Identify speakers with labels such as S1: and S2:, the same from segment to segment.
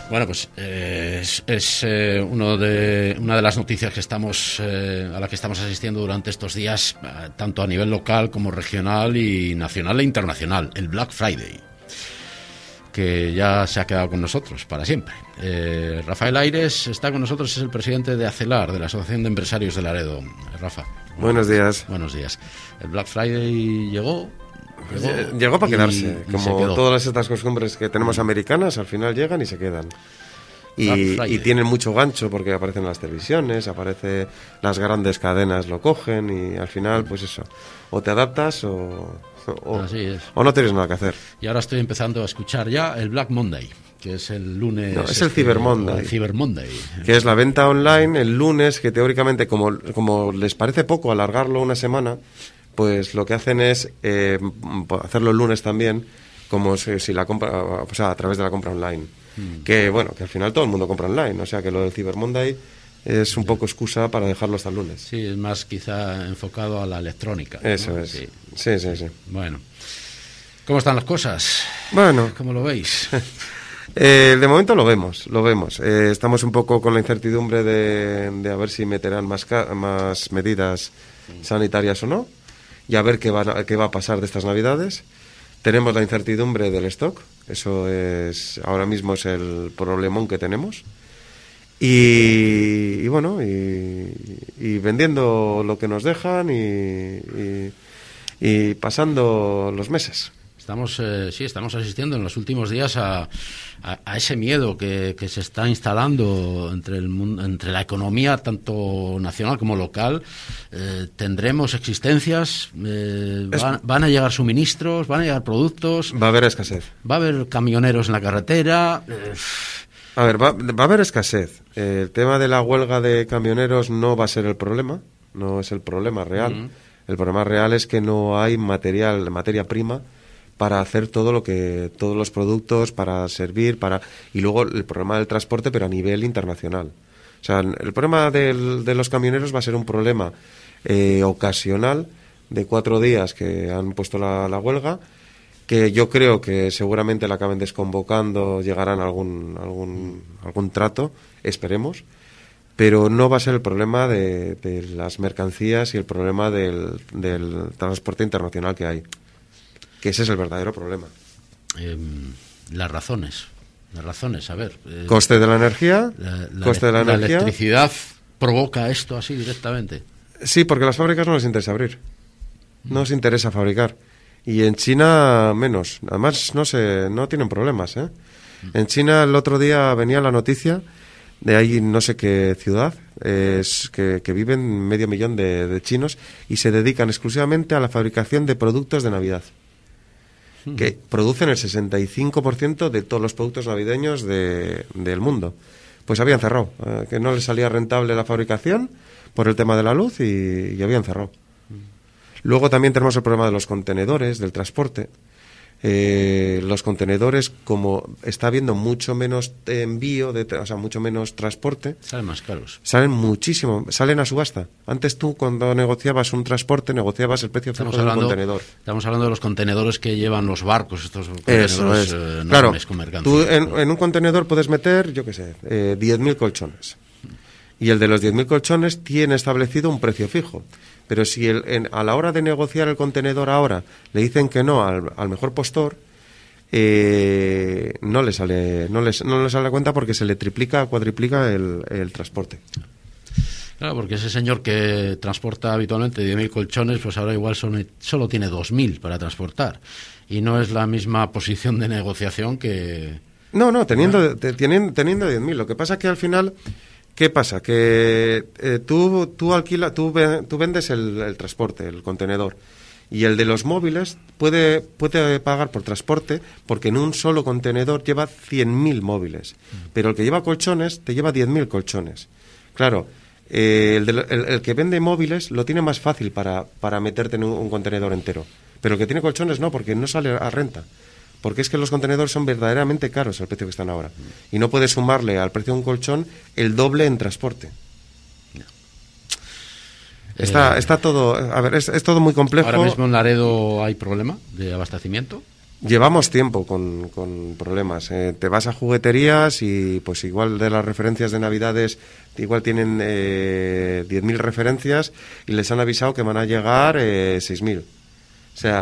S1: Bueno, pues es una de las noticias que estamos a la que estamos asistiendo durante estos días, tanto a nivel local como regional y nacional e internacional, el Black Friday, que ya se ha quedado con nosotros para siempre. Rafael Ayres está con nosotros, es el presidente de ACELAR, de la Asociación de Empresarios de Laredo. Rafa.
S2: Buenos días.
S1: Buenos días. El Black Friday llegó
S2: para quedarse, como todas estas costumbres que tenemos
S1: Mm.
S2: americanas, al final llegan y se quedan. Y tienen mucho gancho porque aparecen en las televisiones, las grandes cadenas lo cogen y al final, pues eso, o te adaptas o no tienes nada que hacer.
S1: Y ahora estoy empezando a escuchar ya el Black Monday, que es el lunes...
S2: No, es el Cyber Monday.
S1: El Cyber Monday.
S2: Que es la venta online el lunes, que teóricamente, como les parece poco alargarlo una semana, pues lo que hacen es hacerlo el lunes también, como si la compra, o sea, a través de la compra online. Que bueno, que al final todo el mundo compra online, o sea que lo del Cyber Monday es un poco excusa para dejarlo hasta el lunes.
S1: Sí, es más quizá enfocado a la electrónica, ¿no?
S2: Eso es. Sí.
S1: Bueno, ¿cómo están las cosas?
S2: Bueno,
S1: ¿Cómo lo veis?
S2: De momento lo vemos. Estamos un poco con la incertidumbre de a ver si meterán más medidas sanitarias o no, y a ver qué va a pasar de estas Navidades. Tenemos la incertidumbre del stock, eso es ahora mismo es el problemón que tenemos. Y bueno, y vendiendo lo que nos dejan y pasando los meses.
S1: Estamos asistiendo en los últimos días a ese miedo que se está instalando entre la economía tanto nacional como local. Tendremos existencias, van a llegar suministros, van a llegar productos.
S2: Va a haber escasez.
S1: Va a haber camioneros en la carretera.
S2: A ver, va a haber escasez. El tema de la huelga de camioneros no va a ser el problema, no es el problema real. El problema real es que no hay materia prima para hacer todos los productos, para servir, y luego el problema del transporte, pero a nivel internacional. O sea, el problema de los camioneros va a ser un problema ocasional de 4 días que han puesto la huelga, que yo creo que seguramente la acaben desconvocando, llegarán a algún trato, esperemos, pero no va a ser el problema de las mercancías y el problema del transporte internacional que hay. Que ese es el verdadero problema.
S1: Las razones, a ver.
S2: Coste de la energía.
S1: La electricidad provoca esto así directamente.
S2: Sí, porque a las fábricas no les interesa abrir. No les interesa fabricar. Y en China menos. Además, no tienen problemas, ¿eh? En China el otro día venía la noticia de ahí no sé qué ciudad, es que viven 500.000 de chinos y se dedican exclusivamente a la fabricación de productos de Navidad. Que producen el 65% de todos los productos navideños del mundo. Pues habían cerrado, que no les salía rentable la fabricación por el tema de la luz y habían cerrado. Luego también tenemos el problema de los contenedores, del transporte. Los contenedores, como está habiendo mucho menos envío, o sea, mucho menos transporte,
S1: salen más caros.
S2: Salen muchísimo, salen a subasta. Antes tú, cuando negociabas un transporte, negociabas el precio fijo del contenedor.
S1: Estamos hablando de los contenedores que llevan los barcos, estos contenedores enormes,
S2: claro,
S1: con mercancía.
S2: Tú en un contenedor puedes meter, yo qué sé, 10.000 colchones. Y el de los 10.000 colchones tiene establecido un precio fijo. Pero si a la hora de negociar el contenedor ahora le dicen que no al mejor postor, no le sale a cuenta porque se le triplica, cuadriplica el transporte.
S1: Claro, porque ese señor que transporta habitualmente 10.000 colchones, pues ahora igual solo tiene 2.000 para transportar. Y no es la misma posición de negociación que...
S2: No, teniendo 10.000. Lo que pasa es que al final... ¿Qué pasa? Que tú vendes el transporte, el contenedor, y el de los móviles puede pagar por transporte porque en un solo contenedor lleva 100.000 móviles, pero el que lleva colchones te lleva 10.000 colchones. Claro, el que vende móviles lo tiene más fácil para meterte en un contenedor entero, pero el que tiene colchones no, porque no sale a renta. Porque es que los contenedores son verdaderamente caros al precio que están ahora. Y no puedes sumarle al precio de un colchón el doble en transporte. Está todo... A ver, es todo muy complejo.
S1: ¿Ahora mismo en Laredo hay problema de abastecimiento?
S2: Llevamos tiempo con problemas. Te vas a jugueterías y pues igual de las referencias de Navidades, igual tienen 10.000 referencias y les han avisado que van a llegar 6.000. O sea,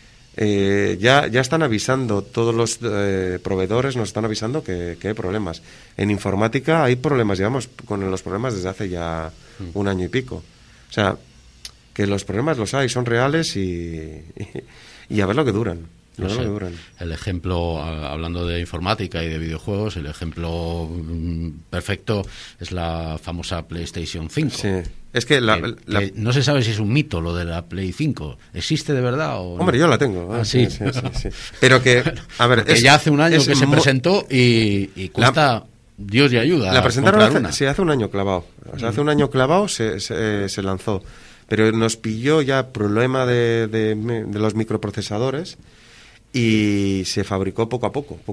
S2: ya están avisando, todos los proveedores nos están avisando que hay problemas. En informática hay problemas, llevamos con los problemas desde hace ya un año y pico. O sea, que los problemas los hay, son reales y a ver lo que duran.
S1: No sé, el ejemplo, hablando de informática y de videojuegos, el ejemplo perfecto es la famosa PlayStation 5.
S2: Sí. Es que
S1: que no se sabe si es un mito lo de la Play 5. ¿Existe de verdad? O
S2: hombre,
S1: no?
S2: Yo la tengo.
S1: Ah, sí.
S2: Sí. Pero que, a ver,
S1: ya hace un año que se presentó y cuesta Dios y ayuda.
S2: La presentaron hace un año clavado. O sea, hace un año clavado se lanzó. Pero nos pilló ya problema de los microprocesadores. Y se fabricó poco a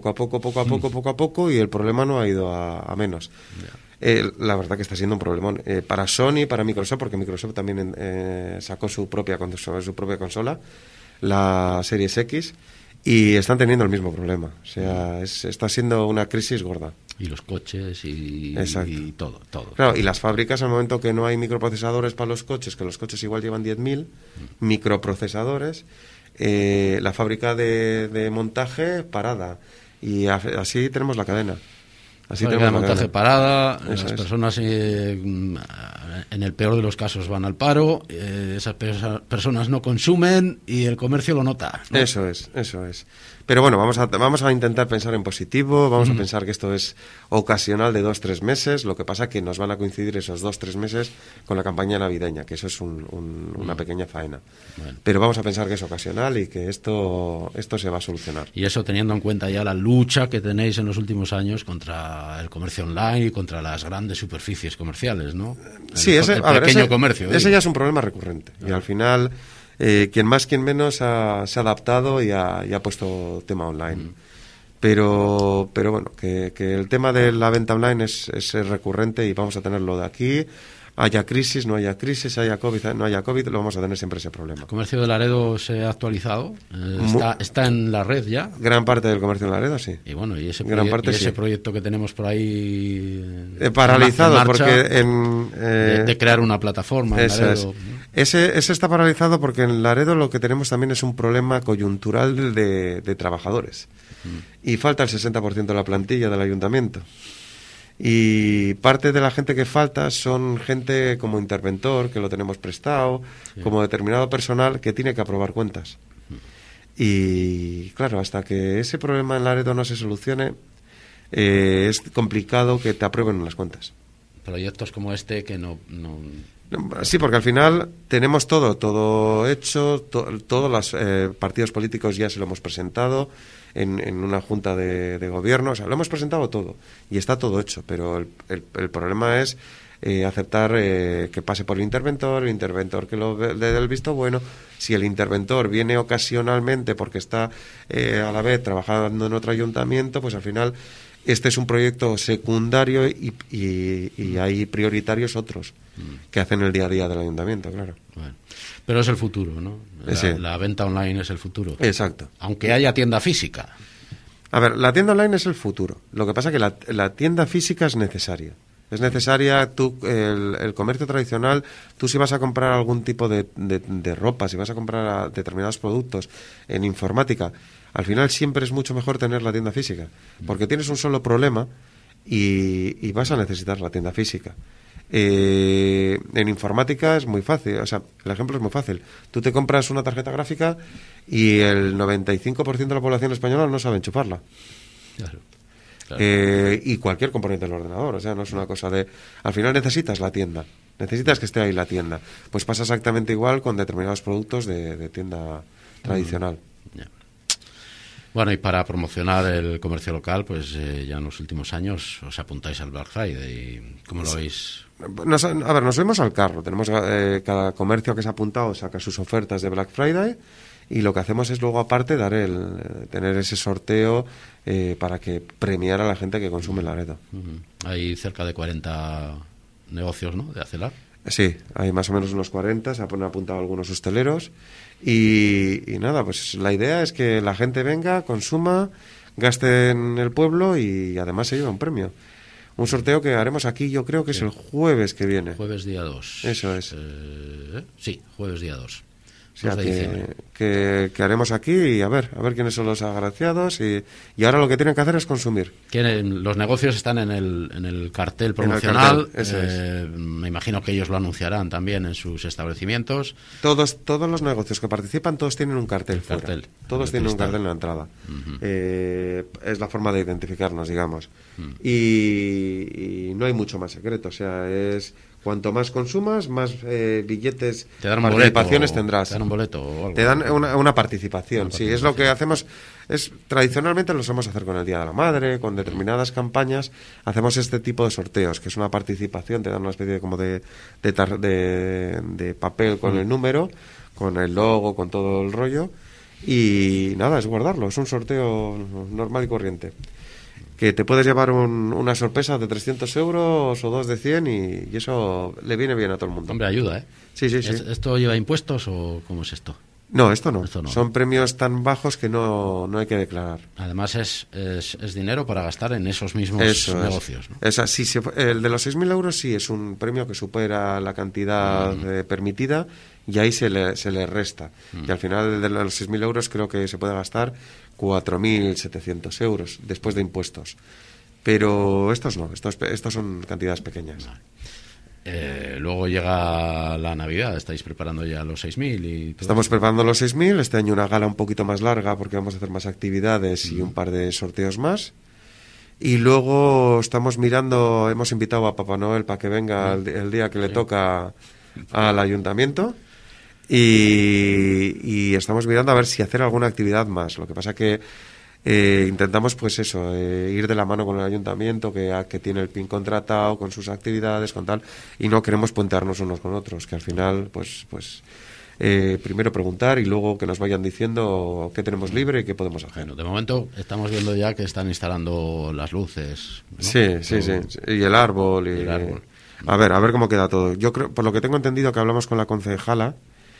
S2: poco, y el problema no ha ido a menos. La verdad que está siendo un problemón para Sony, para Microsoft, porque Microsoft también sacó su propia consola, la Series X, y están teniendo el mismo problema. O sea, está siendo una crisis gorda.
S1: Y los coches y todo.
S2: Claro, y las fábricas, al momento que no hay microprocesadores para los coches, que los coches igual llevan 10.000 microprocesadores, la fábrica de montaje parada, y así tenemos la cadena.
S1: La montaje parada, las personas en el peor de los casos van al paro, esas personas no consumen y el comercio lo nota, ¿no?
S2: Eso es. Pero bueno, vamos a intentar pensar en positivo, vamos a pensar que esto es ocasional de 2-3 meses, lo que pasa que nos van a coincidir esos 2-3 meses con la campaña navideña, que eso es una pequeña faena. Bueno. Pero vamos a pensar que es ocasional y que esto se va a solucionar.
S1: Y eso teniendo en cuenta ya la lucha que tenéis en los últimos años contra el comercio online y contra las grandes superficies comerciales, ¿no?
S2: Sí, ese
S1: comercio.
S2: Ese ya es un problema recurrente. Y al final, quien más, quien menos se ha adaptado y ha puesto tema online. Pero bueno, que el tema de la venta online es recurrente y vamos a tenerlo de aquí. Haya crisis, no haya crisis, haya COVID, no haya COVID, lo vamos a tener siempre ese problema.
S1: ¿El comercio de Laredo se ha actualizado? ¿Está en la red ya?
S2: Gran parte del comercio de Laredo, sí.
S1: Y bueno, ese proyecto que tenemos por ahí...
S2: paralizado,
S1: en marcha,
S2: porque
S1: de crear una plataforma en Laredo.
S2: Ese está paralizado porque en Laredo lo que tenemos también es un problema coyuntural de trabajadores. Y falta el 60% de la plantilla del ayuntamiento. Y parte de la gente que falta son gente como interventor, que lo tenemos prestado, como determinado personal que tiene que aprobar cuentas. Y claro, hasta que ese problema en Laredo no se solucione, es complicado que te aprueben las cuentas.
S1: Proyectos como este que no...
S2: Sí, porque al final tenemos todo hecho, todos los partidos políticos ya se lo hemos presentado en una junta de gobierno, o sea, lo hemos presentado todo y está todo hecho, pero el problema es aceptar que pase por el interventor que le dé el visto bueno. Si el interventor viene ocasionalmente porque está a la vez trabajando en otro ayuntamiento, pues al final este es un proyecto secundario y hay prioritarios otros que hacen el día a día del ayuntamiento, claro.
S1: Bueno, pero es el futuro, ¿no? La venta online es el futuro.
S2: Exacto.
S1: Aunque haya tienda física.
S2: A ver, la tienda online es el futuro. Lo que pasa es que la tienda física es necesaria. Es necesaria, el comercio tradicional, tú si vas a comprar algún tipo de ropa, si vas a comprar determinados productos en informática, al final siempre es mucho mejor tener la tienda física, porque tienes un solo problema y vas a necesitar la tienda física. En informática es muy fácil, o sea, el ejemplo es muy fácil. Tú te compras una tarjeta gráfica y el 95% de la población española no sabe enchufarla.
S1: Claro.
S2: Y cualquier componente del ordenador, o sea, no es una cosa de... Al final necesitas la tienda, necesitas que esté ahí la tienda. Pues pasa exactamente igual con determinados productos de tienda tradicional.
S1: Bueno, y para promocionar el comercio local, pues ya en los últimos años os apuntáis al Black Friday. ¿Cómo lo veis?
S2: Nos subimos al carro. Tenemos cada comercio que se ha apuntado saca sus ofertas de Black Friday y lo que hacemos es luego aparte tener ese sorteo para que premiar a la gente que consume en Laredo.
S1: Hay cerca de 40 negocios, ¿no?, de Acelar.
S2: Sí, hay más o menos unos 40, se han apuntado algunos hosteleros y nada, pues la idea es que la gente venga, consuma, gaste en el pueblo y además se lleva un premio. Un sorteo que haremos aquí, yo creo que es el jueves que viene.
S1: Jueves día 2.
S2: Eso es.
S1: Sí, jueves día 2.
S2: O sea, que haremos aquí y a ver quiénes son los agraciados y ahora lo que tienen que hacer es consumir.
S1: Los negocios están en el cartel promocional. Me imagino que ellos lo anunciarán también en sus establecimientos.
S2: Todos los negocios que participan, todos tienen un cartel fuera. Todos tienen un cartel en la entrada. Es la forma de identificarnos, digamos. Y no hay mucho más secreto. O sea, es... Cuanto más consumas, más billetes, participaciones tendrás.
S1: Te dan un boleto o algo.
S2: Te dan una participación. Sí, es lo que hacemos. Tradicionalmente lo solemos hacer con el Día de la Madre, con determinadas campañas. Hacemos este tipo de sorteos, que es una participación. Te dan una especie de papel con el número, con el logo, con todo el rollo. Y nada, es guardarlo. Es un sorteo normal y corriente. Que te puedes llevar una sorpresa de 300 euros o 2 de 100 y eso le viene bien a todo el mundo.
S1: Hombre, ayuda, ¿eh?
S2: Sí.
S1: ¿Esto lleva impuestos o cómo es esto?
S2: No, esto no. Son premios tan bajos que no hay que declarar.
S1: Además es dinero para gastar en esos mismos negocios, ¿no?
S2: El de los 6.000 euros sí es un premio que supera la cantidad permitida y ahí se le resta. Y al final de los 6.000 euros creo que se puede gastar 4.700 euros después de impuestos. Pero estos no, estos son cantidades pequeñas.
S1: Luego llega la Navidad, estáis preparando ya los 6.000 y todo.
S2: Estamos preparando los 6.000, este año una gala un poquito más larga porque vamos a hacer más actividades y un par de sorteos más. Y luego estamos mirando, hemos invitado a Papá Noel para que venga el día que le toca al ayuntamiento. Y estamos mirando a ver si hacer alguna actividad más. Lo que pasa que intentamos pues eso, ir de la mano con el ayuntamiento que tiene el PIN contratado, con sus actividades, con tal, y no queremos puentearnos unos con otros, que al final pues primero preguntar y luego que nos vayan diciendo qué tenemos libre y qué podemos hacer.
S1: Bueno, de momento estamos viendo ya que están instalando las luces, ¿no?
S2: Sí, y el árbol. A ver cómo queda todo. Yo creo, por lo que tengo entendido que hablamos con la concejala,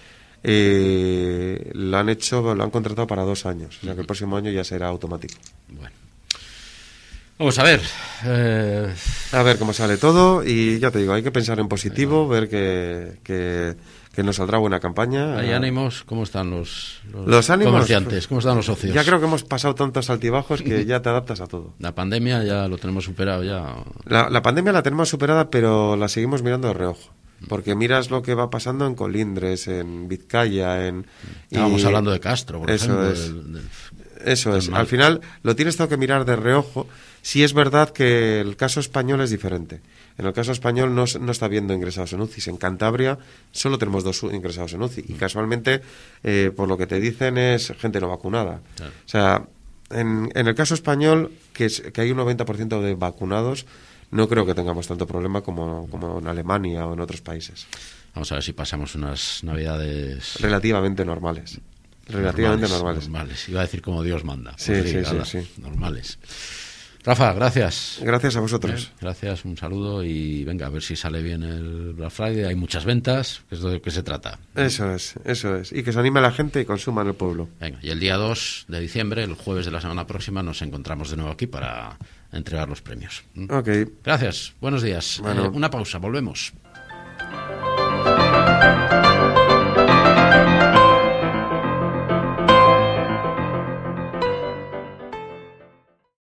S2: lo han contratado para 2 años, o sea que el próximo año ya será automático.
S1: Bueno, vamos a ver
S2: cómo sale todo y ya te digo, hay que pensar en positivo, ver que nos saldrá buena campaña.
S1: ¿Hay ánimos? ¿Cómo están los
S2: ánimos,
S1: comerciantes? ¿Cómo están los socios?
S2: Ya creo que hemos pasado tantos altibajos que ya te adaptas a todo.
S1: La pandemia ya lo tenemos superado ya.
S2: La pandemia la tenemos superada, pero la seguimos mirando de reojo. Porque miras lo que va pasando en Colindres, en Vizcaya,
S1: Estábamos hablando de Castro, por ejemplo.
S2: Eso es. Al final lo tienes todo que mirar de reojo. Sí es verdad que el caso español es diferente. En el caso español no está habiendo ingresados en UCI. En Cantabria solo tenemos 2 ingresados en UCI. Y casualmente, por lo que te dicen, es gente no vacunada. Claro. O sea, en el caso español, que hay un 90% de vacunados, no creo que tengamos tanto problema como en Alemania o en otros países.
S1: Vamos a ver si pasamos unas Navidades
S2: relativamente normales.
S1: Normales. Iba a decir como Dios manda.
S2: Sí.
S1: Normales. Rafa, gracias.
S2: Gracias a vosotros.
S1: Gracias, un saludo y venga, a ver si sale bien el Black Friday. Hay muchas ventas, que es de lo que se trata.
S2: Eso es. Y que se anime a la gente y consuma en el pueblo.
S1: Venga, y el día 2 de diciembre, el jueves de la semana próxima, nos encontramos de nuevo aquí para entregar los premios.
S2: Ok.
S1: Gracias, buenos días.
S2: Bueno.
S1: Una pausa, volvemos.